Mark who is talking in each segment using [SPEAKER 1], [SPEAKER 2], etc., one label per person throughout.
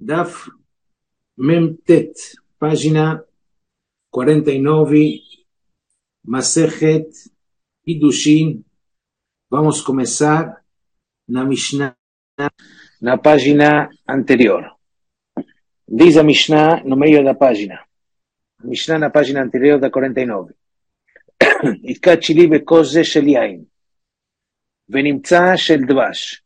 [SPEAKER 1] Daf Memtet, página 49, Masejet Kiddushin. Vamos começar na Mishnah, na página anterior. Diz a Mishnah no meio da página. A Mishnah na página anterior da 49. Itkat shili bekoze shel yain, venimtza shel dvash.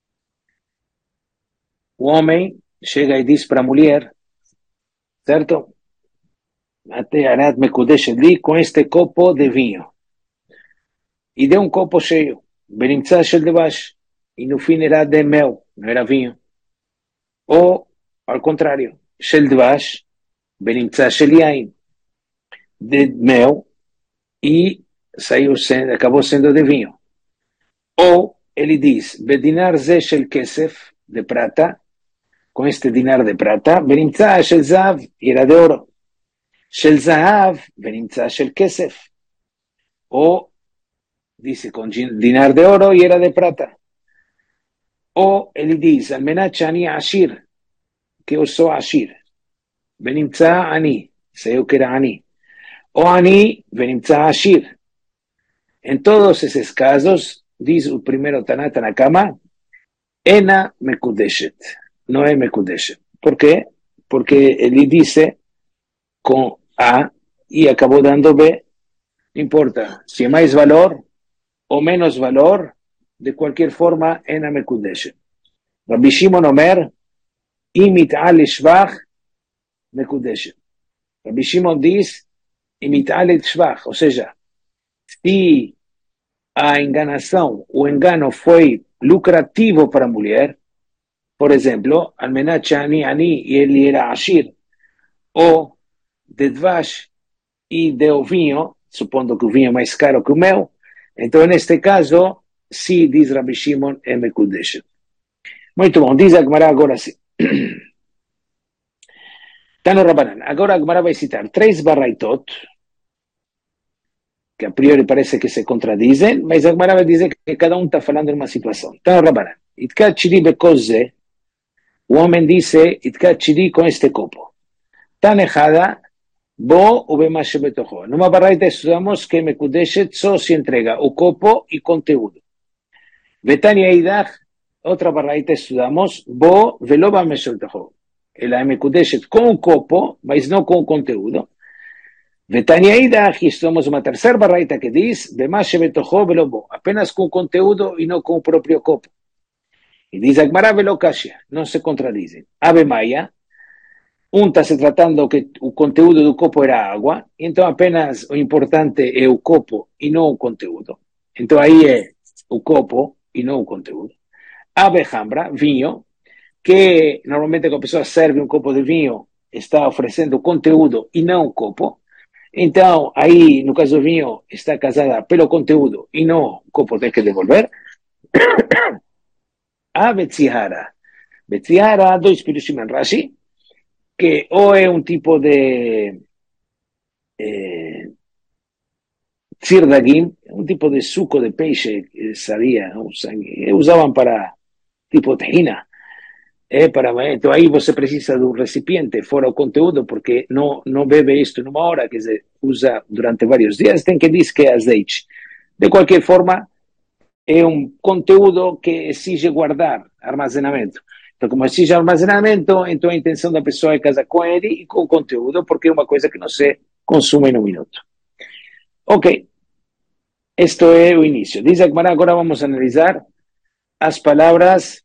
[SPEAKER 1] O homem chega e diz para a mulher, certo? Até Arad Mekudesh li com este copo de vinho. E deu um copo cheio. Benimtza shel dvash. E no fim era de mel, não era vinho. Ou, ao contrário, shel dvash, benimtza shel yain. De mel e acabou sendo de vinho. Ou ele diz, bedinar ze shel kesef, de prata, com este dinar de prata, benimtza shel zahav, e era de ouro. Shel zahav, benimtza shel kesef. Ou, disse com dinar de ouro e era de prata. Ou ele diz, almenat shani ashir, que eu sou ashir. Benimtza ani, sei que era ani. Ou ani, benimtza ashir. Em todos esses casos, diz o primeiro Tanata na cama, ena mekudeshet, não é mekudeshet. Por quê? Porque ele disse com A e acabou dando B. Não importa se é mais valor ou menos valor, de qualquer forma, ena mekudeshet. Rabbi Shimon Omer, imit al shvach mekudeshet. Rabbi Shimon diz, imit al shvach, ou seja, se a enganação, o engano foi lucrativo para a mulher, por exemplo, almenat shani ani e ele era ashir, ou de dvash e deu vinho, supondo que o vinho é mais caro que o meu, então neste caso, se diz Rabbi Shimon, é mekudeshet. Muito bom, diz a Gemara agora sim. Está no Rabanan. Agora a Gemara vai citar 3 baraitot, que a priori parece que se contradizem, mas a Gemara vai dizer que cada um está falando de uma situação. Está no Rabanan. Itkat shiri bekoze, o homem disse, itkat shiri com este copo. Está nechada, bo u bemash betocho. Numa baraita estudamos que mekudeshet só se entrega o copo e conteúdo. Betania idach, outra baraita estudamos, bo velo bemash betocho. Ela é mekudeshet com o copo, mas não com o conteúdo. Betania idach, estudamos uma terceira baraita que diz, bemash betocho velo bo, apenas com o conteúdo e não com o próprio copo. E diz a Gemara velo kashia, não se contradizem. Ave Maia, está se tratando que o conteúdo do copo era água, então apenas o importante é o copo e não o conteúdo. Então aí é o copo e não o conteúdo. Ave Hambra, vinho, que normalmente quando a pessoa serve um copo de vinho, está oferecendo o conteúdo e não o copo. Então aí, no caso do vinho, está casada pelo conteúdo e não o copo tem que devolver. Ave Tzihara. Betzihara, 2 pirushim em Rashi, que ou é um tipo de tsirdagim, um tipo de suco de peixe que sabia, usavam para tipo tahina, então aí você precisa de um recipiente, fora o conteúdo, porque não bebe isto numa hora, quer dizer, usa durante vários dias, tem que dizer que é azeite. De qualquer forma, é um conteúdo que exige guardar, armazenamento. Então, como exige armazenamento, então a intenção da pessoa é casar com ele e com o conteúdo, porque é uma coisa que não se consome em um minuto. Ok, este é o início. Diz a Gemara, agora vamos analisar as palavras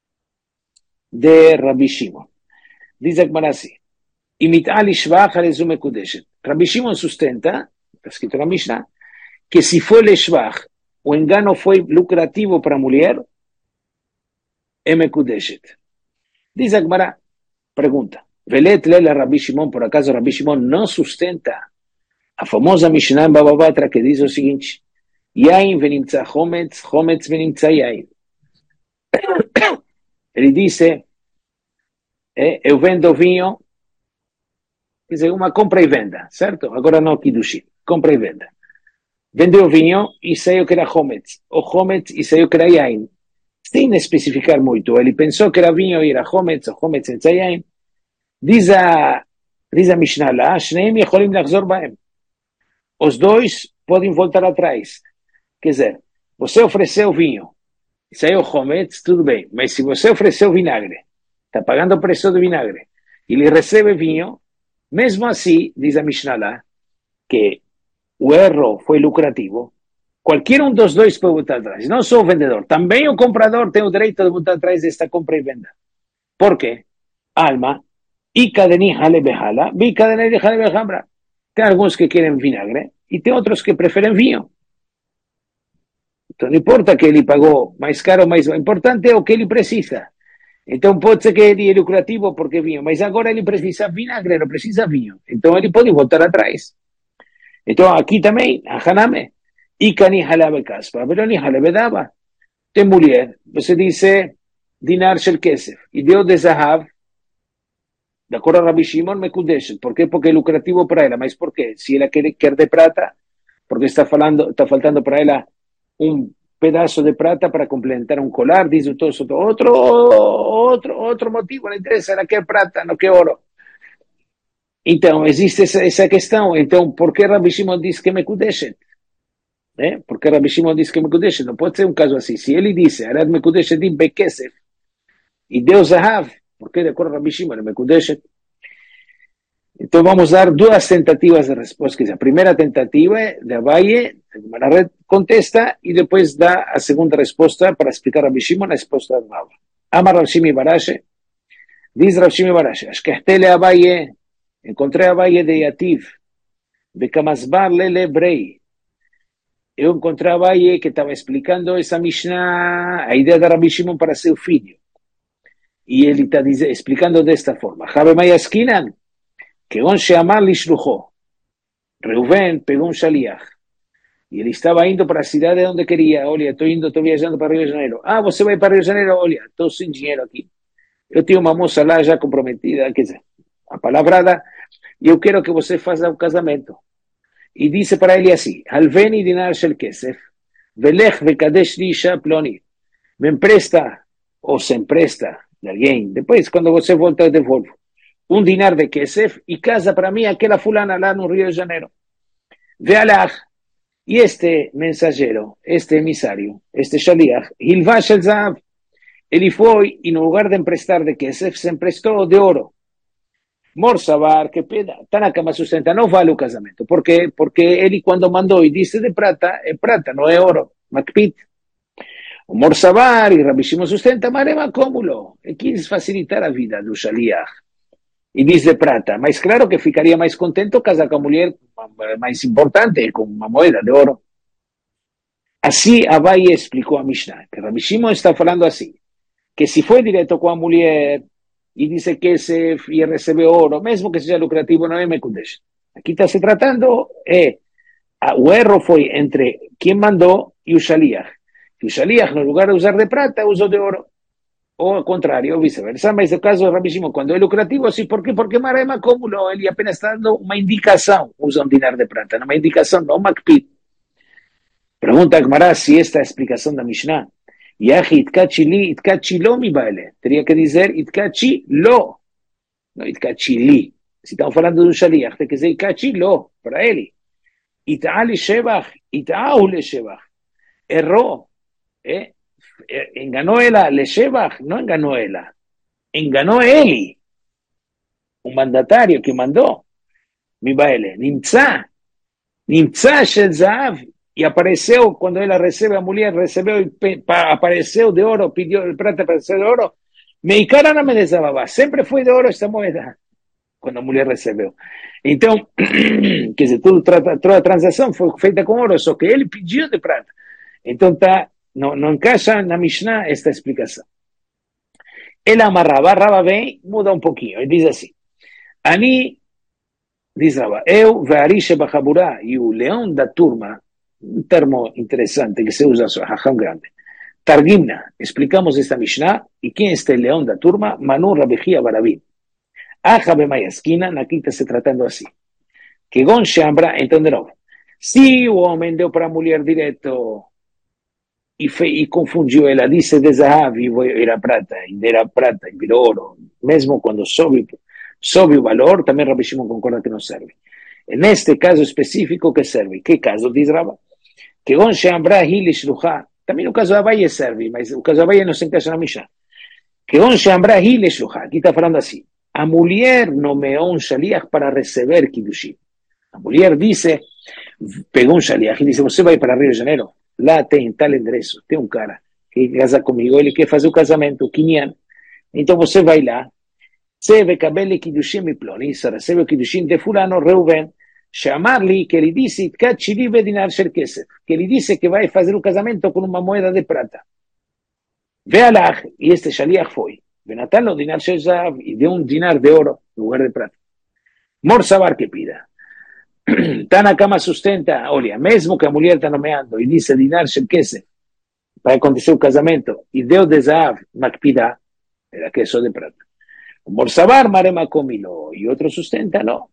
[SPEAKER 1] de Rabbi Shimon. Diz a Gemara assim, imit al shvach alezu mekudeshet. Rabbi Shimon sustenta, está escrito na Mishnah, que se foi le shvach, o engano foi lucrativo para a mulher, é mekudeshet. Diz a Gemara, pergunta, velet lela Rabbi Shimon, por acaso Rabbi Shimon não sustenta a famosa Mishnah em Baba Batra que diz o seguinte, yain venimtza chometz, chometz venimtza yain. Ele disse, eu vendo vinho, quer dizer, uma compra e venda, certo? Agora não Kiddushin, compra e venda. Vendeu vinho e saiu que era chometz, ou chometz e saiu que era yain. sin especificar muito. Ele pensou que era vinho e era Hometz, ou Hometz em Tzayim. Diz a Mishnah lá, Shneim Yecholim Lachzor Baem. Os dois podem voltar atrás. Quer dizer, você ofereceu vinho, saiu Hometz, tudo bem. Mas se você ofereceu vinagre, está pagando o preço do vinagre, e ele recebe vinho, mesmo assim, diz a Mishnah lá, que o erro foi lucrativo, qualquer um dos dois pode voltar atrás, não só o vendedor, também o comprador tem o direito de voltar atrás desta compra e venda. Por quê? Alma, tem alguns que querem vinagre e tem outros que preferem vinho. Então não importa que ele pagou mais caro, mais o importante é o que ele precisa. Então pode ser que ele é lucrativo porque vinho, mas agora ele precisa vinagre, não precisa vinho. Então ele pode voltar atrás. Então aqui também, a Haname, Ikani halabe kaspa, Veloni halabe dava. Tem mulher, você disse dinar shel kesef, e deu de zahav, de acordo a Rabbi Shimon, mekudeshet. ¿Por qué? Porque é lucrativo para ela. Mas por quê? Se ela quer de prata, porque está faltando para ela um pedaço de prata para complementar um colar, diz outro motivo, não interessa, ela quer prata, não quer ouro. Então, existe essa questão. Então, por que Rabbi Shimon diz que mekudeshet? Porque Rabbi Shimon diz que mekudeshet. Não pode ser um caso assim. Se ele disse, Arad mekudeshet im bekesef, e Deus zahav, porque de acordo a Rabbi Shimon, mekudeshet. Então vamos dar duas tentativas de resposta. A primeira tentativa é de Abaye, a red contesta, e depois dá a segunda resposta para explicar a Rabbi Shimon a resposta de Rava. Amar Rav Shimi Barashe, diz Rav Shimi Barashe, Ashkehtele Abaye, encontrei Abaye de Yativ, de Kamasbar Lele Brei. Eu encontrei Abaye que estava explicando essa Mishnah, a ideia de Rabbi Shimon para seu filho. E ele está explicando desta forma. Habe Mayaskinan, que onde amar lishluchó. Reuven pegou um shaliach. E ele estava indo para a cidade onde queria. Olha, estou viajando para Rio de Janeiro. Ah, você vai para Rio de Janeiro? Olha, estou sem dinheiro aqui. Eu tenho uma moça lá já comprometida, quer dizer, apalavrada, e eu quero que você faça o casamento. E disse para ele assim, Halveni dinar shel kesef, velech vekadesh li isha ploni. Me empresta, ou se empresta de alguém. Depois, quando você volta, eu devolvo. Um dinar de kesef e casa para mim aquela fulana lá no Rio de Janeiro. Vealach. E este mensageiro, este emissário, este shaliach, Hilvá shel zahav, ele foi e no lugar de emprestar de kesef, se emprestou de ouro. Morsavar, que peda, está na cama sustenta, não vale o casamento. Por quê? Porque ele quando mandou e disse de prata, é prata, não é ouro. Makpit. O Morsavar e Rabbi Shimon sustenta, mas é um acúmulo. E quis facilitar a vida do shaliach. E diz de prata, mas claro que ficaria mais contente casar com a mulher mais importante, com uma moeda de ouro. Assim, Abaye explicou a Mishnah, que Rabbi Shimon está falando assim, que se foi direto com a mulher e disse que se ia receber ouro, mesmo que seja lucrativo, não é mekudesh. Aqui está se tratando, o erro foi entre quem mandou e o shaliach. E o shaliach, no lugar de usar de prata, usou de ouro. Ou ao contrário, ou vice-versa, mas no caso do Rabbi Shimon, quando é lucrativo, sim, por quê? Porque Marema acumulou, ele apenas está dando uma indicação, usa um dinar de prata, uma indicação, não makpid. Pergunta a Gemara se esta é a explicação da Mishnah. Yahi itkachi li, itkachi lo mi baile. Teria que dizer itkachi lo, não itkachi li. Se estão falando do shaliach, tem que dizer itkachi lo, para ele. Ita'a li shebach, ita'ahu le shebach. Errou, enganou ela, Leshebach, não enganou ela, enganou ele, o mandatário que mandou, Mibaele, Nimtza Shel Zahav, e apareceu, quando ela recebe, a mulher recebeu, apareceu de ouro, pediu de prata para ser de ouro, Meikara não me desabava, sempre foi de ouro esta moeda, quando a mulher recebeu. Então, quer dizer, toda a transação foi feita com ouro, só que ele pediu de prata. Então não encaixa na Mishnah esta explicação. Ele amarrava, Rava vem, muda um pouquinho, ele diz assim, Ani, diz Rava, eu, Ve'arish Bachaburá, e o leão da turma, um termo interessante que se usa só, Hacham grande, Targimna, explicamos esta Mishnah, e quem é este leão da turma? Manu Rabechia Barabim. Achabe Mayasquina, na quinta se tratando assim, que Gon Shambra, então de novo, se o homem deu para a mulher direto, e confundiu ela, disse de Zahav e era prata, e virou ouro. Mesmo quando sobe o valor, também Rabbi Shimon concorda que não serve. E neste caso específico, que serve? Que caso diz Rabba? Que on she'ambra hi lishlucha. Também no caso da Abaye serve, mas o caso da Abaye não se encaixa na Mishnah. Que on she'ambra hi lishlucha. Aqui está falando assim. A mulher nomeou um shaliach para receber Kiddushin. A mulher disse, pegou um shaliach e disse, você vai para Rio de Janeiro? Lá tem tal endereço, tem um cara que casa comigo, ele quer fazer o casamento, o Kinyan. Então você vai lá, você vai cabelo Kiddushin mi ploni, recebe o Kiddushin de fulano, Reuven, chamar-lhe que ele disse, Tkachili bedinar shel kesef, que ele disse que vai fazer o casamento com uma moeda de prata. Ve alach, e este shaliach foi, Benatan lo dinar shel zahav, e deu um dinar de ouro, em lugar de prata. Mor sabar que pida. Tanakama sustenta, olha, mesmo que a mulher está nomeando e disse dinar shel kesef, para acontecer o casamento, e deu de zahav, makpida, era que só de prata. Mor sabar marema comilo, e outro sustenta, não.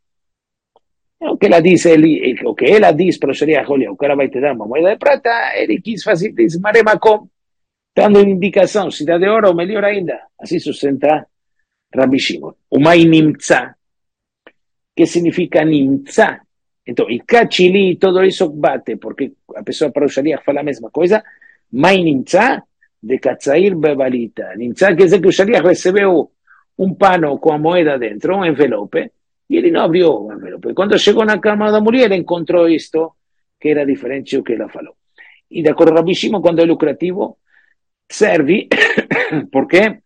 [SPEAKER 1] O que ela diz, o que ela diz para o shaliach, olha, o cara vai te dar uma moeda de prata, ele quis fazer, diz marema com, dando indicação, se dá de ouro, melhor ainda. Assim sustenta Rabbi Shimon. O mai nimtza, que significa nimtza. Então, e kachili, todo isso bate, porque a pessoa para o shaliach fala a mesma coisa. Mai nimtza, de katzair bebalita. Nimtza quer dizer que o shaliach recebeu um pano com a moeda dentro, um envelope, e ele não abriu o envelope. Quando chegou na cama da mulher, encontrou isto, que era diferente do que ela falou. E de acordo com Rabbi Shimon, quando é lucrativo, serve, porque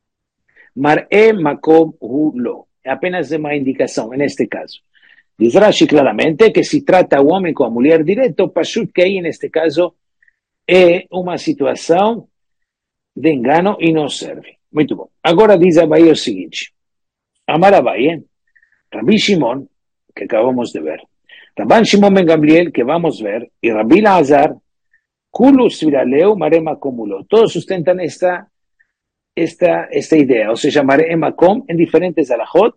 [SPEAKER 1] mar'e makom hu lo. É apenas uma indicação, neste caso. Diz Rashi claramente que se trata o homem com a mulher direto, pashut que aí, neste caso, é uma situação de engano e não serve. Muito bom. Agora diz Abaye o seguinte. Amar Abaye, Rabbi Shimon, que acabamos de ver, Rabban Shimon ben Gamliel, que vamos ver, y Rabbi Lazar, Kulus viraleu marema comulo. Todos sustentan esta idea, o sea, marema com en diferentes alajot,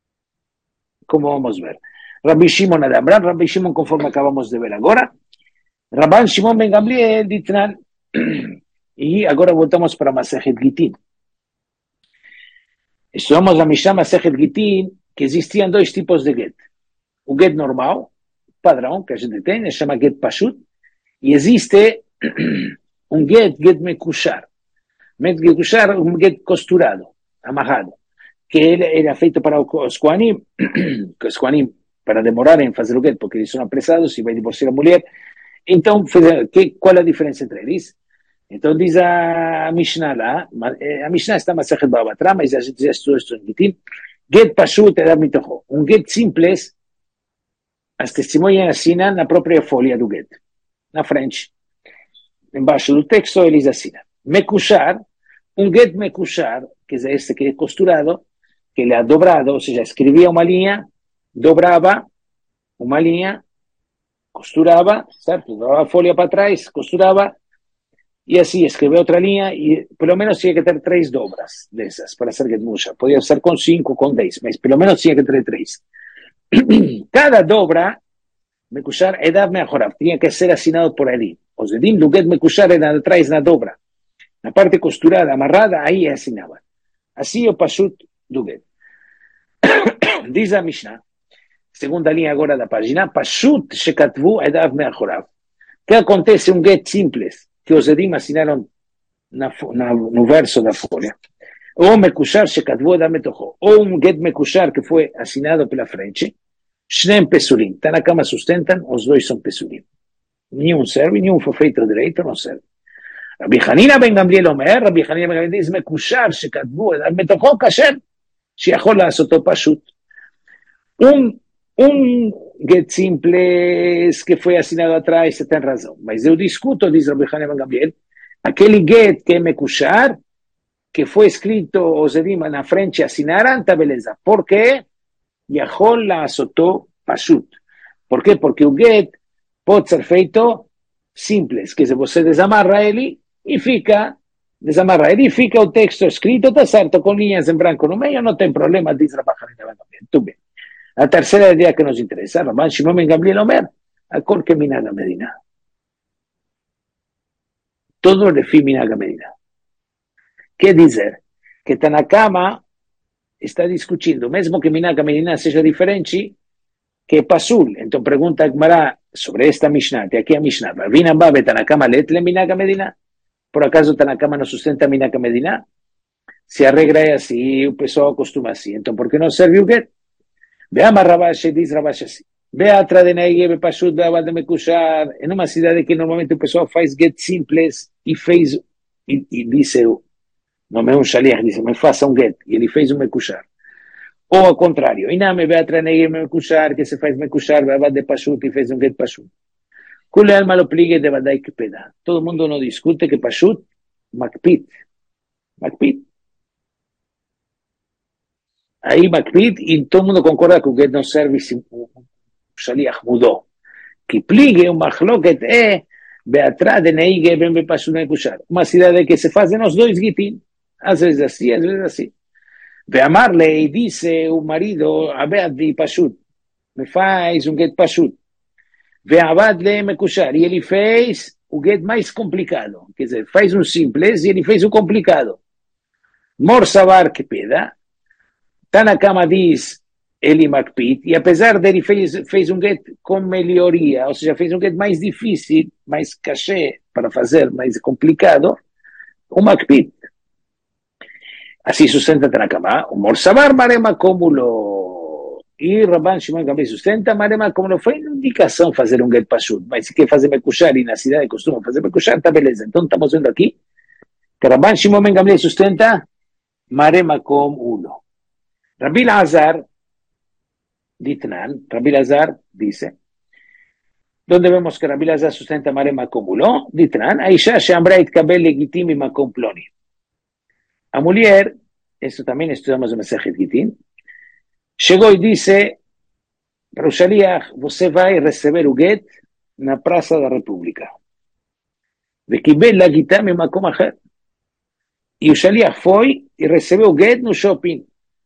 [SPEAKER 1] como vamos a ver. Rabbi Shimon Adamran, Rabbi Shimon conforme acabamos de ver agora, Rabban Shimon ben Gamliel, Ditran, y agora voltamos para Masechet Gitin. Estudamos la Mishnah Masechet Gitin, que existían dois tipos de get. O get normal, padrão, que a gente tem, se chama get pashut, e existe um get mekushar. Get mekushar, um get costurado, amarrado, que ele era feito para os Kohanim, para demorar em fazer o get, porque eles são apressados e vai divorciar a mulher. Então, qual é a diferença entre eles? Então, diz a Mishnah lá, a Mishnah está Masechet Bava Batra, mas a gente já estudou isso em Gitin, get pashut edad mitocho. Um get simples, as testemunhas assinam na própria folha do get, na frente. Embaixo do texto eles assinam. Mekushar, um get mekushar, que é este que é costurado, que ele é dobrado, ou seja, escrevia uma linha, dobrava uma linha, costurava, certo? Dobrava a folha para trás, costurava, e assim escreveu outra linha, e pelo menos tinha que ter 3 dobras dessas, para ser get mekushar. Podia ser com 5, com 10, mas pelo menos tinha que ter 3. Cada dobra, mekushar, edad mejorar, tinha que ser assinado por ali. Os edim do get mekushar eram atrás na dobra. Na parte costurada, amarrada, aí assinava. Assim é o pashut do get. Diz a Mishnah, segunda linha agora da página, pashut shekatvu edav meachorav. Que acontece um get simples, que os edim assinaram no verso da folha. Ou mekushar shekatvu edav metocho. Ou um get mekushar que foi assinado pela frente. Shnem pesurim. Tanakama sustentam, os dois são pesurim. Nenhum serve, nenhum foi feito direito, não serve. Rabbi Hanina ben Gamliel Omer, Rabbi Hanina ben Gamliel diz, mekushar shekatvu edav metocho kasher, שיכול לעשותו פשוט. Get simples que foi assinado atrás, você tem razão. Mas eu discuto, diz Rabbi Hanina ben Gamliel, aquele get que é mekushar, que foi escrito, os edim na frente assinaram, tá beleza. Por quê? Yahol לעשותו pashut. Por quê? Porque o get pode ser feito simples, que se você desamarra ele e fica desamarrar ele, fica o texto escrito, está certo, com linhas em branco no meio, não tem problema, diz Rabbi Hanina ben Gamliel. Tudo bem. A terceira ideia que nos interessa, Rabban Shimon ben Gamliel Omer, a cor que mina na Medina. todo lefi minhag medina. Quer dizer, que Tanakama está discutindo, mesmo que minhag medina seja diferente, que pasul. Então pergunta a Gemara sobre esta Mishnah, de aqui a Mishnah, Ravina Babe Tanakama letle minhag medina? Por acaso Tanakama não sustenta minhag medina? Se a regra é assim, o pessoal acostuma assim. Então, por que não serve o get? Veamos Rabashi, diz Rabashi assim. Ve atrás de Negev, Pashut, Beavad de Mekushar, em uma cidade que normalmente o pessoal faz get simples e fez, e disse, não é um shaliach, disse, me faça um get, e ele fez um Mekushar. Ou ao contrário, Iname, ve atrás de Negev, Mekushar, que se faz Mekushar, Beavad de Pashut e fez um get Pashut. Kule alma lo pligue de Vadai Kipeda. Todo mundo não discute que Pashut, Makpit. Makpit. Aí Makpit, e todo mundo concorda que o get não serve se o shaliach mudou. Que pligue, uma machloket beatrás de Neige ben Bepashut Mekushar. Uma cidade que se fazem os dois gitin. Às vezes assim, às vezes assim. Veamarle, e disse o marido, Abed de Pashut, me faz um get Pashut. Veavad le Mekushar. E ele fez o get mais complicado. Quer dizer, faz um simples e ele fez o complicado. Morsavar que peda. Tanakama diz, ele Makpit, e apesar dele fez um get com melhoria, ou seja, fez um get mais difícil, mais cachê para fazer, mais complicado, o Makpit. Assim sustenta Tanakama, o Morsavar Marema Cómulo, e Rabban Shimon também sustenta, Marema Cómulo foi uma indicação fazer um get Pashut, mas se quer fazer Mekushar, e na cidade costuma fazer Mekushar, tá beleza. Então estamos vendo aqui, que Rabban Shimon Gamliel sustenta, Marema Cómulo. Rabbi Lazar, Ditnan, Rabbi Lazar dice, donde vemos que Rabbi Lazar sustenta Marema Cómulo, Ditnan, Aisha Shambra Itkabel Legitim y Makom Ploni. A mulher, esto también estudamos en Masejet Gitin, chegou e disse para o Shaliach, você vai receber o get na Praça da República. Vekibel Legitim y Makom Acher. E o Shaliach foi e recebeu o get no shopping.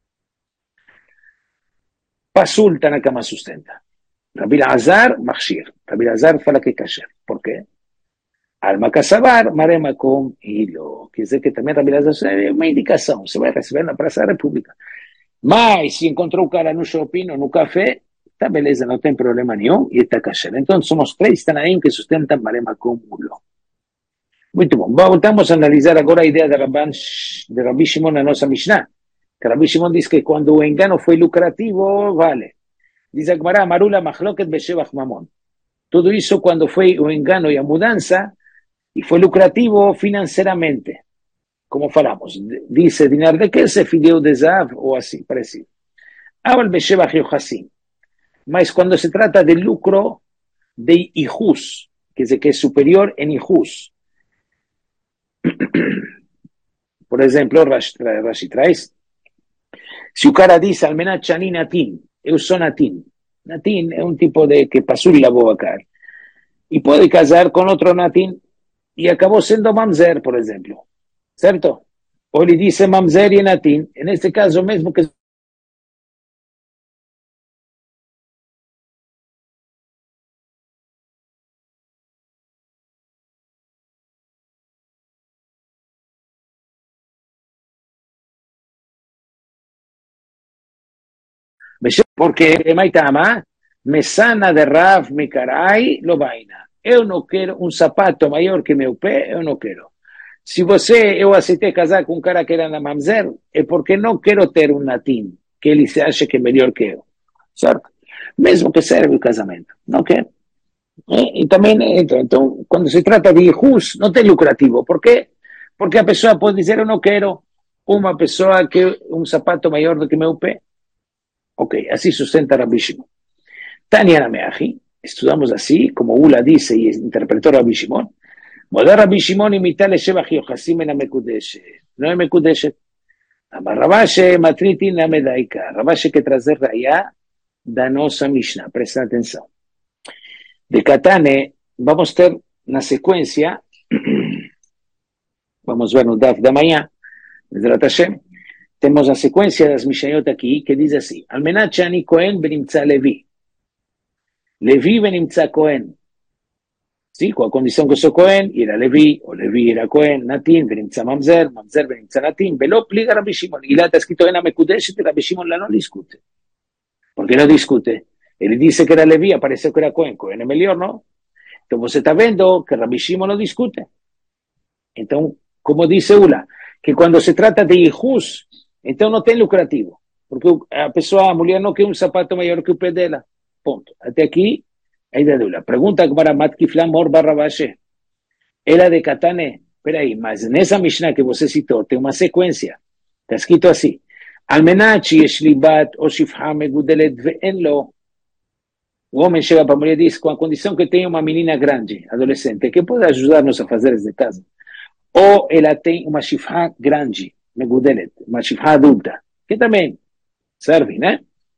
[SPEAKER 1] Pasul Tanakama sustenta. Rabbi Lazar, Machshir. Rabbi Lazar fala que é kasher. Por quê? Alma Kasavar, Marema com Hilo. Quer dizer que também Rabbi Lazar é uma indicação. Você vai receber na Praça da República. Mas se encontrou o cara no shopping ou no café, tá beleza, não tem problema nenhum e está kasher. Então somos três Tanaim que sustentam Marema com Hilo. Muito bom. Voltamos a analisar agora a ideia de Rabbi Shimon na nossa Mishnah. Que Rabbi Shimon diz que quando o engano foi lucrativo, vale. Diz a Gemara, Marula Machloket Beshevach Mamon. Tudo isso quando foi o engano e a mudança, e foi lucrativo financeiramente. Como falamos, dice dinar de Kesef, fideu de Zav, ou assim, parecido. Aval Beshevach Yochassim. Mas quando se trata de lucro de Ihus, quer dizer que é superior em Ihus. Por exemplo, Rashi traz, se o cara diz, Almenat Shani Natin, eu sou Natin. Natin é um tipo de que passou e lavou a cara. E pode casar com outro Natin e acabou sendo Mamzer, por exemplo. Certo? Ou ele diz Mamzer e Natin. Neste caso, mesmo que porque Maitama, Mesana de Rav Mikarai Lobaina. Eu não quero um sapato maior que meu pé, eu não quero. Se eu aceitei casar com um cara que era na Mamzer, é porque não quero ter um Natim, que ele se acha que é melhor que eu. Certo? Mesmo que serve o casamento. Não quero. E também entra. Então, quando se trata de Ihus, não tem lucrativo. Por quê? Porque a pessoa pode dizer, eu não quero uma pessoa que um sapato maior do que meu pé. Ok, así sustenta Rabbi Shimon. Tania Nameachi, estudamos así, como Ula dice y interpretó Rabbi Shimon. Modar Rabbi Shimon imitar Shevach Yochasim en Amekudeshet. No es Mekudeshet. Amar Rabashe Matritin Amedaika. Rabashe que trazer Raya, danos a Mishnah. Presta atención. De Katane, vamos a ter na secuencia, vamos a ver no Daf de amanhã, desde la Tashem. Temos a sequência das Mishnayot aqui, que diz assim, Almenat Shani Kohen benimtza Levi. Levi benimtza Kohen. Sim, com a condição que eu sou Cohen, era Levi, o Levi era Cohen, Natin, Benimtza Mamzer, Mamzer Benimtza Natin, Beló pliega Rabbi Shimon. Y la está escrito en Amekudeshet, Rabbi Shimon la no discute. ¿Por qué no discute? Él dice que era Levi, apareció que era Cohen, Cohen es mejor, ¿no? Entonces você está viendo que Rabbi Shimon no discute. Entonces, como dice Ula, que cuando se trata de hijos, entonces no tem lucrativo. Porque a pessoa, a mulher não quer um sapato maior que o pé dela. Ponto. Até aqui, ainda de Ula. Pergunta para Matkiflam Mor Barrabashe. Era de Katane. Peraí, mas nessa Mishnah que você citou, tem uma sequência. Está escrito assim. Almenat שיש לי בת או שפחה מגודלת ואין לו. O homem chega para a mulher e diz, com a condição que tenha uma menina grande, adolescente, que pode ajudar-nos a fazer de casa. Ou ela tem uma shifra grande, megudelet, uma shifra adulta, que também serve, né?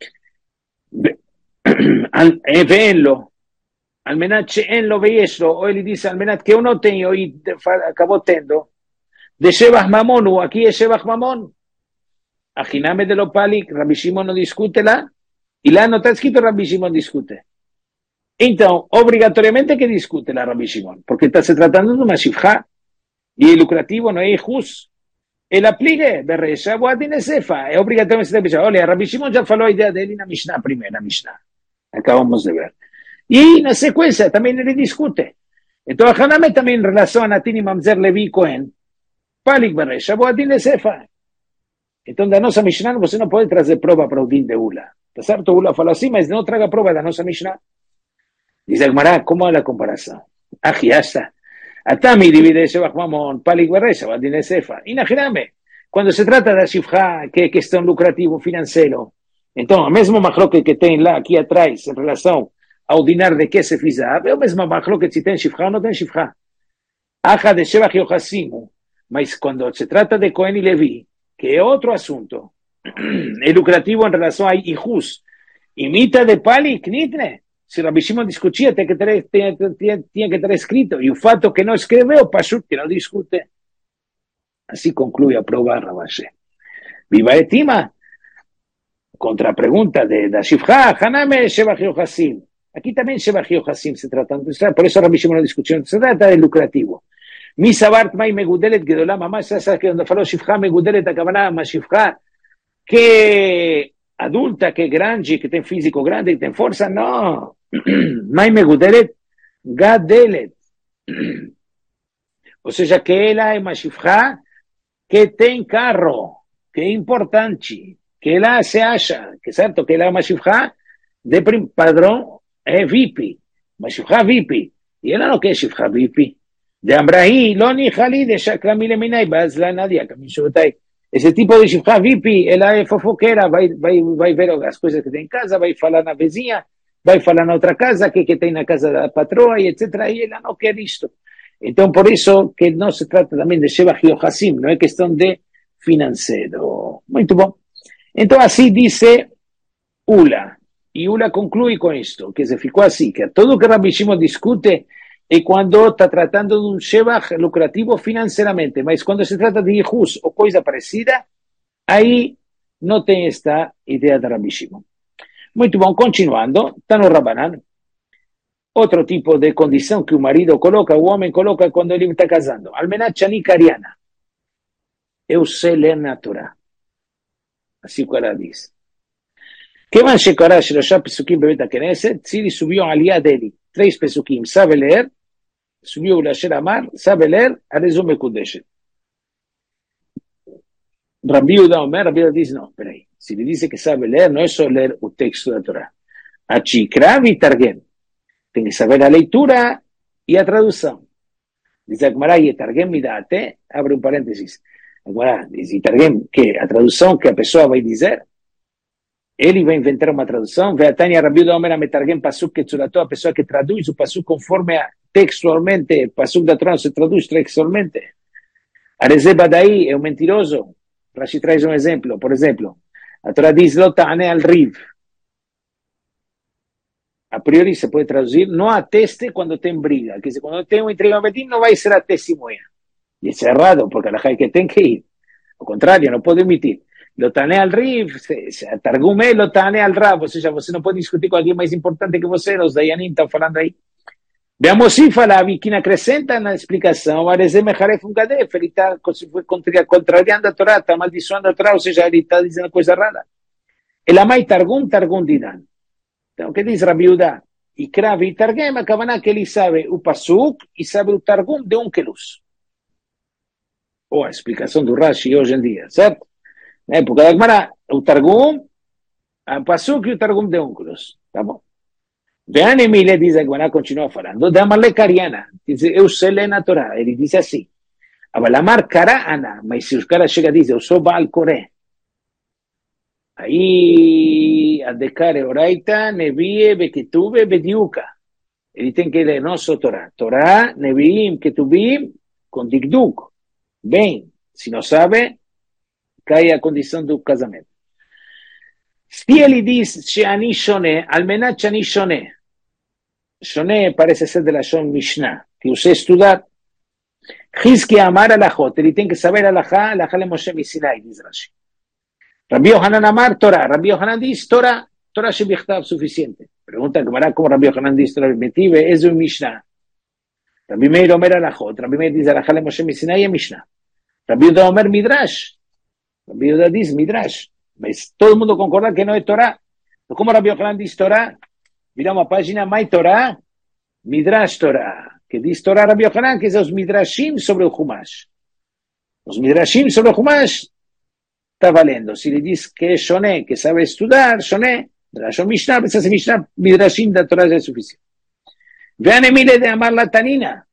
[SPEAKER 1] ואין לו, על מנת שאין לו ויש לו, או ele diz, על מנת que eu não tenho e acabou tendo, de שבח ממון, o aqui é שבח ממון. Ajiname de lo palik, Rabbi Shimon no discute lá, e lá não está escrito Rabbi Shimon discute. Então, obrigatoriamente que discute lá Rabbi Shimon, porque está se tratando de uma shifra, e é lucrativo, não é justo. Ele aplica, berrecha, boatin sefa, é obrigatoriamente se deve. Olha, Rabbi Shimon já falou a ideia dele na Mishnah, primeira Mishnah. Acabamos de ver. E na sequência também ele discute. Então, a Haname também em relação a Natin e Mamzer Levi Cohen, palik berrecha, boatin sefa. Então, da nossa Mishnah, você não pode trazer prova para o din de Ula. Tá certo? Ula fala assim, mas não traga prova da nossa Mishnah. Diz a Gemara, como é a comparação? Ah, já está. Atami divide Shebach Mamon, Palik Berresha, Badine Sefa. Imagíname, quando se trata da Shifra, que é questão lucrativo financeiro, então, a mesma machloket que tem lá, aqui atrás, em relação ao dinar de que se fizer, é o mesmo machloket se tem Shifra ou não tem Shifra. Acha de Shebach Yohassimu, mas quando se trata de Cohen e Levi, que é outro assunto, é lucrativo em relação a Ihus, imita de Palik, Nitne. Se Rabbi Shimon discutia, tinha que ter escrito. E o fato que não escreveu, Pashut, que não discute. Assim conclui a prova Rabashe. Viva Etima, contra a pergunta da Shifra, Haname Shebach Yohassim. Aqui também Shebach Yohassim se trata. Por isso Rabbi Shimon não discutiu. Se trata de lucrativo. Mi sabart mai megudelet gedolah mamash, essa que quando falou Shifra megudelet, הכוונה, uma Shifra que adulta, que é grande, que tem físico grande, que tem força, não. Mai megudelet gadelet. Ou seja, que ela é uma Shifra que tem carro, que é importante, que ela se acha, que certo, que ela é uma Shifra de padrão é VIP, uma Shifra VIP. E ela não quer Shifra VIP. De Ambrahi, Loni Khali, de Shakrami Leminai, Bazla Nadia, Kamishotai. Esse tipo de Shifra VIP, ela é fofoqueira, vai ver as coisas que tem em casa, vai falar na vizinha, vai falar na outra casa, que tem na casa da patroa, e etc. E ela não quer isto. Então, por isso que não se trata também de Shebach Yohassim, não é questão de financeiro. Muito bom. Então, assim disse Ula. E Ula conclui com isto, que se ficou assim, que tudo que Rabbi Shimon discute é quando está tratando de um Shebach lucrativo financeiramente, mas quando se trata de Ihus ou coisa parecida, aí não tem esta ideia de Rabbi Shimon. Muito bom, continuando, está no Rabanan. Outro tipo de condição que o marido coloca, o homem coloca quando ele está casando. Almenat Shani Kariana. Eu sei ler na Torá. Assim que ela diz. כיוון שקרא 3 פסוקים בבית הכנסת, צירי סוביו עלייה דלי. 3 פסוקים, sabe ler, subiu לאשר אמר, sabe ler, הרי זו מקודשת. Rabbi Yehuda Omer, Rabbi Yehuda diz, não, peraí. Se ele diz que sabe ler, não é só ler o texto da Torá. A Chikra Vitargem. Tem que saber a leitura e a tradução. Diz a Gemara, Yetargem Midate, abre parênteses. A Gemara diz, Yetargem, que a tradução que a pessoa vai dizer, ele vai inventar uma tradução, Veatania Rabbi Yehuda Omer, Metargem Pasuk Ketzurato, a pessoa que traduz o Pasuk conforme textualmente, Pasuk da Torá se traduz textualmente. Areze Badai é um mentiroso. Rashi traz um exemplo, por exemplo, a Torá diz, Lo ta'ane al riv. A priori se pode traduzir, não ateste quando tem briga, que quando tem um entrega betim não vai ser a testemunha. E isso é errado, porque a gente tem que ir. Ao contrário, não pode emitir. Lo ta'ane al riv, se targume, lo ta'ane al rab, ou seja, você não pode discutir com alguém mais importante que você, os dayanim estão falando aí. Abbiamo sì fa la vicina crescenta una explicação, ma reseme haref un gadef, ele está contrariando a Torá, está amaldiçoando a Torá, ou seja, ele está dizendo coisa rara. Ela mai targum didan. Então, o que diz Rabi Yehuda? E crave e targem, a kavaná que ele sabe o pasuk e sabe o targum de um queluz. Ou a explicação do Rashi hoje em dia, certo? Na época da Gemara, o targum, o pasuk e o targum de um queluz. Tá bom? Vean Emília diz a Gemara, continua falando, da Amalek Ariana, diz, eu sei ler na Torá, ele diz assim, Abalamar Karaana, mas se os caras chegam e dizem, eu sou Baal Koré, aí a decare Oraita, Nevie, Beketube, Bediuka, ele tem que ler nosso Torá, Torá, Neviim, Ketubim, com Dikduk, bem, se não sabe, cai a condição do casamento. Se ele diz Sheani Shone, Almenat Sheani Shone, Shone parece ser de la Shon Mishnah, que usted estudar, Hizki Amar Alajot, ele tem que saber Alajá, Alajá le Moshe Misinai, diz Rashi. Rabbi Yohanan Amar Torah, Rabbi Yohanan diz Torah, Torah Shebichtav suficiente. Pregunta que como Rabbi Yohanan diz Torah Metive, es un Mishnah. Rabbi Meir Omer Alajot, Rabbi Meir diz Alajá le Moshe Misinai, es Mishnah. Rabbi Yehuda Omer Midrash, Rabbi Yehuda diz Midrash. Mas todo el mundo concorda que no es Torah. ¿Cómo Rabbi Yohanan dice Torah? Miramos a página Mai Torah, Midrash Torah. Que dice Torah Rabbi Yohanan, que es los Midrashim sobre el Humash. Los Midrashim sobre el Humash está valiendo. Si le dice que es Shoné, que sabe estudiar, Shoné, de la Shon Mishnah, pues ese Mishnah, Midrashim de Torah ya es suficiente. Vean Emile de Amar la Tanina.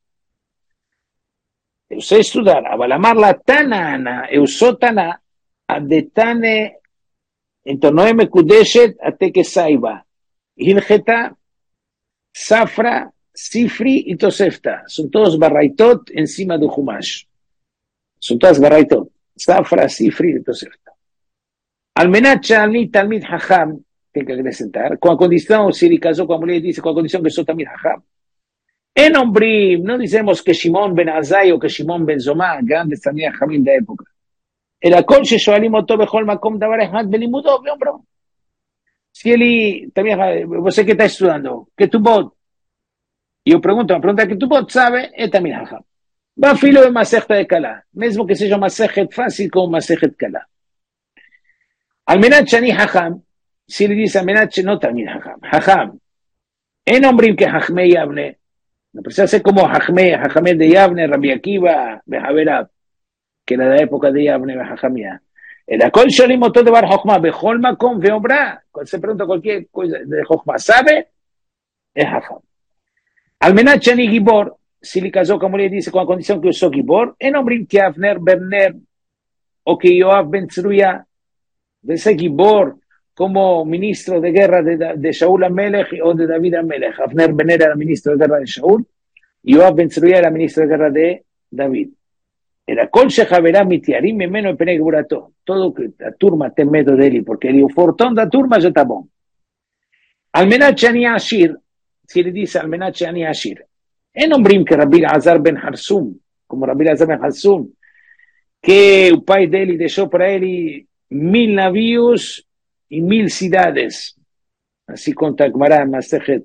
[SPEAKER 1] Eu sé estudiar, Abalamar la Tanana, eu so Tana, Adetane, entonces no me kudeshet ate que saiba. Hilgeta, Safra, Sifri y Tosefta. Son todos barraitot encima de Humash. Son todas barraitot. Safra, Sifri y Tosefta. Almenat Shalni Talmid Hacham, tem que acrescentar, com a condição, se ele casou com a mulher, dice, com a condição que sou Talmid Hacham. En Ombrim, no dizemos que Shimon ben Azai o que Shimon ben Zomá, grandes Talmid Hachamim da época. El הכל ששואלים אותו בכל מקום דבר אחד בלימודו, ואומרו. Si ele, también, você que está estudando, que tu bot, e eu pergunto, uma pergunta que tu bot sabe, é também Hacham. Va filo de Masechet de Kala, mesmo que seja uma Masechet fácil como Masechet Kala. Almenat Shani Hacham, si ele diz Almenat Shani, no también Hacham. En Ombrim que Hachmei Yavne, no precisa ser como Hachmei de Yavne, Rabbi Akiva, Behaverab, que era la época de Yavne Bajamia. El Akol Sholim Oto de Bar Jochma, Bechol Makom, Veombra, cuando se pregunta cualquier cosa de Jochma, ¿sabe? Es Hacham. Almenat Shani Gibor, si le casó como le dice con la condición que usó Gibor, en Ombrim que Avner Berner, o que Yoav Ben Tzruya, de ese Gibor, como ministro de guerra de Shaul Amelech o de David Amelech. Avner Berner era ministro de guerra de Shaul, y Yoav Ben Tzruya era ministro de guerra de David. Era Kol Shechaverá Mitiarim Memeno Pene Geburato. Todo que la turma tem medo dele, porque ele o fortão da turma já está bom. Almenat Shani Ashir, si ele diz Almenat Shani Ashir, en Ombrim que Rabbi Azar Ben Harsum, como Rabbi Azar Ben Harsum, que o pai dele deixou para ele 1000 navios e 1000 cidades. Assim conta Gemara Masechet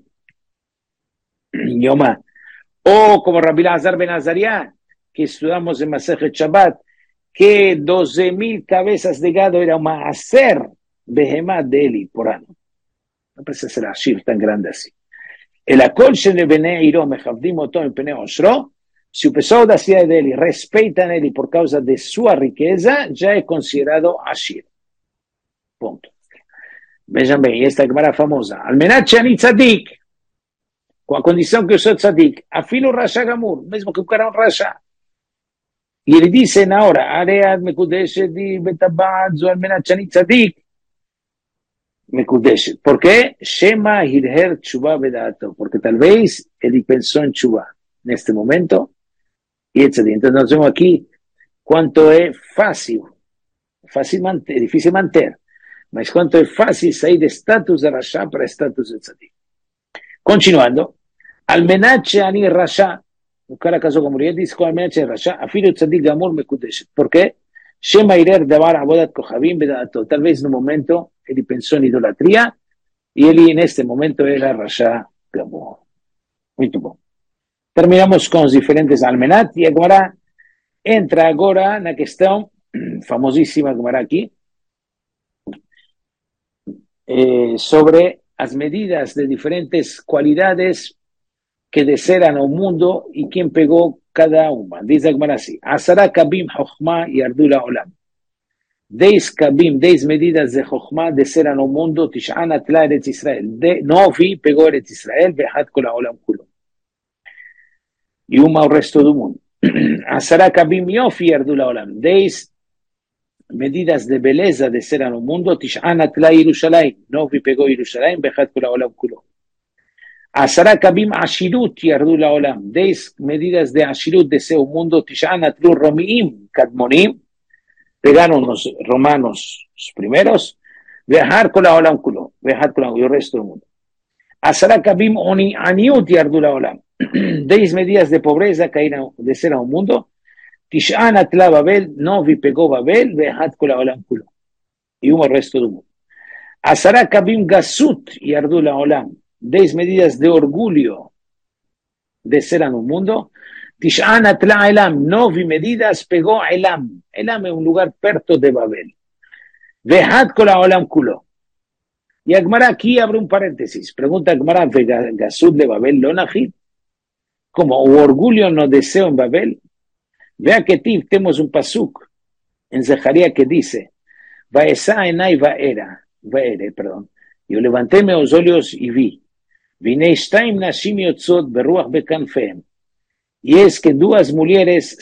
[SPEAKER 1] Yoma. O como Rabbi Azar Ben Azariah, que estudiamos en Masechet Shabbat, que 12,000 cabezas de gado era una hacer behemat de Eli por año. No parece ser ashir tan grande así. El akol shenebene iro mechavdim oto en pene osro, si el pessoal da ciudad de Eli respeitan a Eli por causa de su riqueza, ya es considerado ashir. Punto. Vean bien, esta Gemara famosa. Almenat shani tzadik, con la condición que usó tzadik, afilo rasha gamur, mesmo que un cara un rasha. Y le dicen ahora, Aread Mekudeshet di Betabad Zoal Menachani Tzadik Mekudeshet. ¿Por qué? Shema Hirher Tshuva Bedato. Porque tal vez él pensó en Tshuva en este momento. Y etc. Entonces nos vemos aquí cuánto es fácil mantener, difícil mantener. Mas cuánto es fácil salir de estatus de Rasha para estatus de Tzadik. Continuando, Almenache Ani Rasha. O cara casou com a mulher, disse com a mulher de Rasha, afilo tzadik gamur mekudeshet. Por quê? Shema irer davar abodat kochavim bedato. Talvez no momento ele pensou em idolatria e ele neste momento era Rasha gamur. Muito bom. Terminamos con los diferentes almenat y ahora entra ahora una cuestión famosísima que aquí, sobre las medidas de diferentes cualidades que desean al mundo y quién pegó cada una. Dice Agmara así: Asara kabim chokhmah yardula olam. 10 kabim, 10 medidas de chokhmah desean al mundo, tish'an atla Eretz Israel. Novi pegó Eretz Israel, ve'hat kol ha'olam kulo. Y una al resto del mundo. Asara kabim yofi yardula olam. 10 medidas de belleza desean al mundo, tish'an atla Yerushalayim. Novi pegó Yerushalayim, ve'hat kol ha'olam kulo. Asara kabim ashirut yardu la olam. 10 medidas de ashirut de ese mundo. Tishan atlu romiim kadmonim. Pegaron los romanos los primeros. Viajar con la olam kulo. Viajar con el resto del mundo. Asara kabim oni aniut yardu la olam. 10 medidas de pobreza caíram de ser a un mundo. Tishan atla Babel. No vi pegó Babel. Viajar con la olam kulo. Y el resto del mundo. Asara kabim gasut yardu la olam. 10 medidas de orgullo de ser en un mundo. Tish'an atla Elam, 9 medidas pegó Elam. Elam es un lugar perto de Babel. Vehat kol ha'olam kulo. Y Agmara aquí abre un paréntesis. Pregunta Agmara, Gasud de Babel, lo najid. Como orgullo no deseo en Babel. Vea que tenemos un pasuk en Zaharia que dice: Vaesa enai vaere, perdón. Yo levantéme los ojos y vi. Vinei shtaim nashim yotzot beruach bekanfehem. Y es que 2 mujeres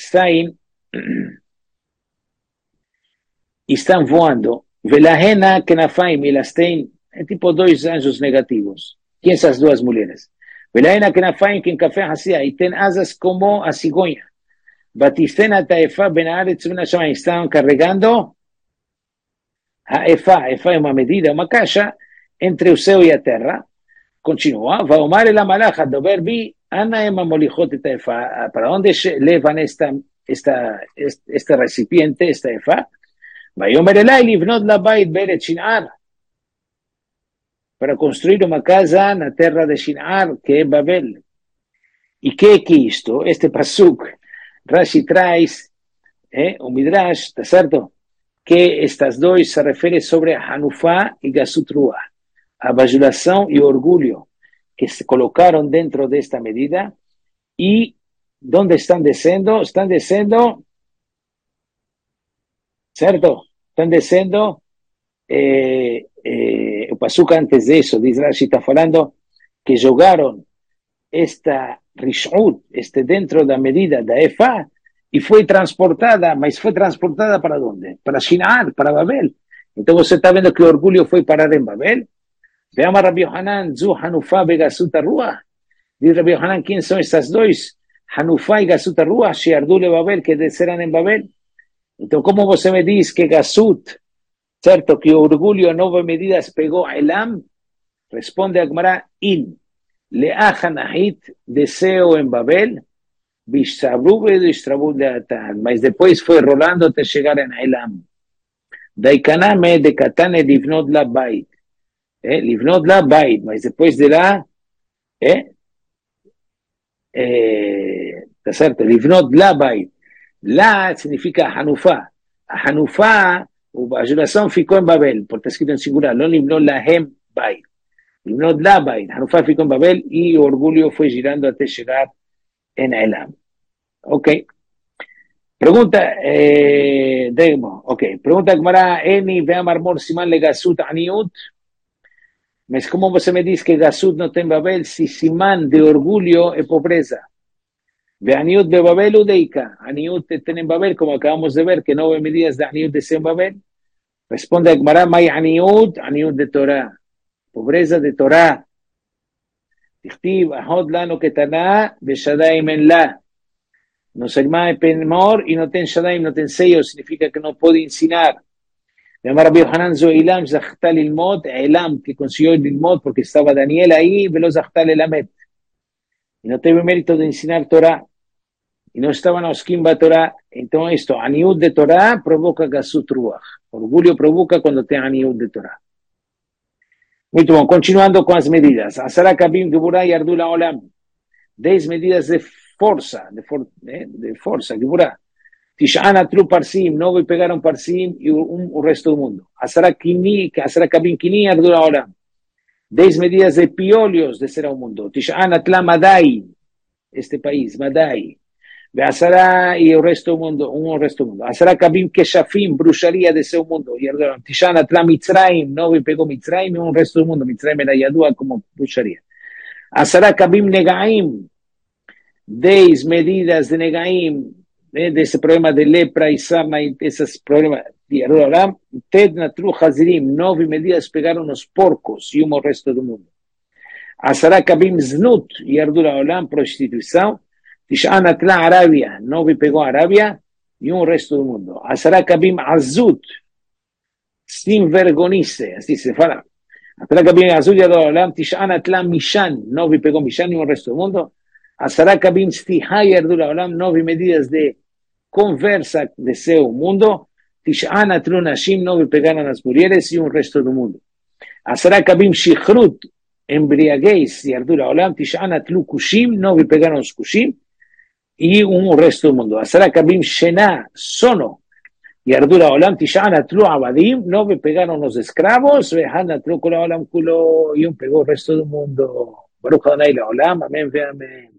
[SPEAKER 1] están voando. Velahena kenafaim y las tienen tipo 2 anjos negativos. ¿Quién esas 2 mujeres? Velahena kenafaim que en café hacía y ten asas como a cigüeña. Batistena taefa benaretz benashamayim. Estaban cargando a efa es una medida, una caixa entre el cielo y la tierra. Continúa, va a omar la malaja, dober vi, ana ema molijot esta efa. ¿Para dónde llevan este recipiente, esta efa? Va a omar el aile, vnot la bait beret Shinar, para construir una casa en la tierra de Shinar, que es Babel. ¿Y qué es esto? Este pasuk, Rashi traes, un midrash, ¿está cierto? Que estas 2 se refieren sobre Hanufá y Gasut Ruah. Abajuración y orgullo que se colocaron dentro de esta medida. ¿Y dónde están descendiendo? Están descendiendo, ¿cierto? Están descendiendo, el pasuk antes de eso, dice Rashi, está hablando que jugaron esta rishut, dentro de la medida de Efa, y fue transportada, ¿mas fue transportada para dónde? Para Shinar, para Babel. Entonces usted está viendo que el orgullo fue parar en Babel. Veamos a Rabbi Yohanan, Zu Hanufá y Gasut Ruah. Dice Rabbi Yohanan, ¿quién son estas 2? Hanufá y Gasut Ruah, Sheardule Babel, que serán en Babel. Entonces, ¿cómo vos me dices que Gasut, cierto, que orgullo en 9 medidas pegó a Elam? Responde a Gemara, in, le'ahan ahit, deseo en Babel, Bishtabru y Bishtabru de Atan, mas después fue rolando hasta llegar en Elam. Daikaname de Katane livnot la bait. Livnot la bait, mas después de la, está cierto, livnot la bait. La significa Hanufá. Hanufá, ayudación ficó en Babel, porque está escrito en singular, no livnot la hem bait. Livnot la bait. Hanufá ficó en Babel y orgullo fue girando hasta llegar en Elam. Ok. Pregunta, pregunta Gemara, Eni ve'amar mor siman le Gasut aniut. ¿Cómo você me dice que Gasut no tiene Babel si siman de orgullo es pobreza? Ve aniut de Babel udeika. Aniut tiene Babel, como acabamos de ver, que 9 medidas de aniut de en Babel. Responde a Gemara, may aniut de Torah. Pobreza de Torah. Dichtiv, ahod lano ketana, beshadaim en la. No se llama penmor y no ten shadaim, no ten sello, significa que no puede ensinar. Me llama Rabbi Yohanan zo ilam zachtal ilmod, ilam que consiguió el ilmod porque estaba Daniel ahí, velo zachtal elamet. Y no tuvo mérito de ensinar Torah. Y no estaban oskim ba Torah. Entonces esto, aniud de Torah provoca gasut ruach. Orgullo provoca cuando te aniud de Torah. Muy bien, continuando con las medidas. Asara kabim geburah yardula olam. 10 medidas de de fuerza, Gibura. Tish'ana Tru Parsim, 9 pegaron Parsim y un resto del mundo. Asara Kabin Kini Ardura ahora. 10 medidas de piolios de ser un mundo. Tish'ana Tla Madai, este país, Madai. Asara y el resto del mundo, un resto del mundo. Asara Kabim Keshafim, brujería de ese mundo. Y Tish'ana Tla Mitzrayim, 9 pegó Mitzrayim y un resto del mundo. Mitzrayim era Yadua como brujería. Asara Kabim Negaim, 10 medidas de Negaim, de ese problema de lepra y sarna y esos problemas. Ted Natru Hazirim, 9 medidas pegaron los porcos y un resto del mundo. Asara Kabim Znut y Ardura Olam, prostitución. Tish'ana Tla Arabia, 9 pegó Arabia y un resto del mundo. Asara Kabim Azut, sin vergonice, así se fala. Asara Kabim Azut y Ardura Olam, Tish'ana Tla Mishan, 9 pegó Mishan y un resto del mundo. Asara Kabim Stihai y Ardura Olam, 9 medidas de conversa de seu mundo. Tish'ana Tlu Nashim, 9 pegaron las mujeres y un resto del mundo. Asara Kabim Shichrut, embriaguez y Ardura Olam, Tish'ana Tlu Kushim, 9 pegaron los Kushim y un resto del mundo. Asara Kabim Shena, sono y Ardura Olam, Tish'ana Tlu Abadim, 9 pegaron los esclavos, Vehana Tlu Kula Olam Kulo y un pegó el resto del mundo. Baruch Adonai Olam, amén, amén.